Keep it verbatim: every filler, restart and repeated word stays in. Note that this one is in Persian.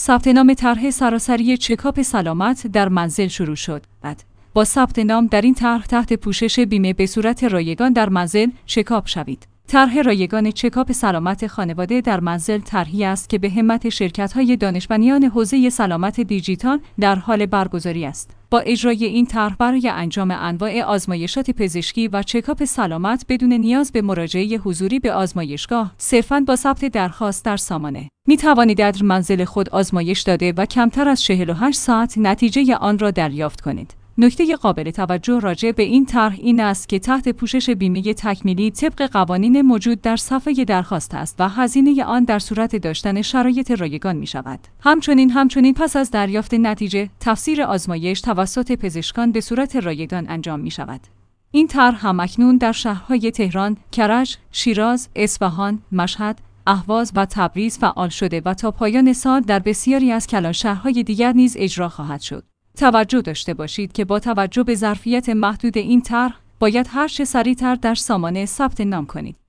ثبت نام طرح سراسری چکاپ سلامت در منزل شروع شد. بعد با ثبت نام در این طرح تحت پوشش بیمه به صورت رایگان در منزل چکاپ شوید. طرح رایگان چکاپ سلامت خانواده در منزل طرحی است که به همت شرکت‌های دانشمندان حوزه سلامت دیجیتال در حال برگزاری است. با اجرای این طرح برای انجام انواع آزمایشات پزشکی و چکاپ سلامت بدون نیاز به مراجعه حضوری به آزمایشگاه، صرفاً با ثبت درخواست در سامانه، می توانید در منزل خود آزمایش داده و کمتر از چهل و هشت ساعت نتیجه آن را دریافت کنید. نکته قابل توجه راجع به این طرح این است که تحت پوشش بیمه تکمیلی طبق قوانین موجود در صفحه درخواست است و هزینه آن در صورت داشتن شرایط رایگان می شود. همچنین همچنین پس از دریافت نتیجه، تفسیر آزمایش توسط پزشکان به صورت رایگان انجام می شود. این طرح هم‌اکنون در شهرهای تهران، کرج، شیراز، اصفهان، مشهد، اهواز و تبریز فعال شده و تا پایان سال در بسیاری از کلانشهرهای دیگر نیز اجرا خواهد شد. توجه داشته باشید که با توجه به ظرفیت محدود این طرح باید هر چه سریعتر در سامانه ثبت نام کنید.